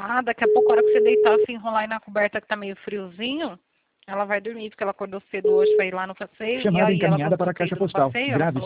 Ah, daqui a pouco, a hora que você deitar, se enrolar aí na coberta que tá meio friozinho, ela vai dormir, porque ela acordou cedo hoje pra ir lá no passeio. Chamada e aí ela encaminhada gostou para a de ter caixa ido no postal. passeio, ela Grave falou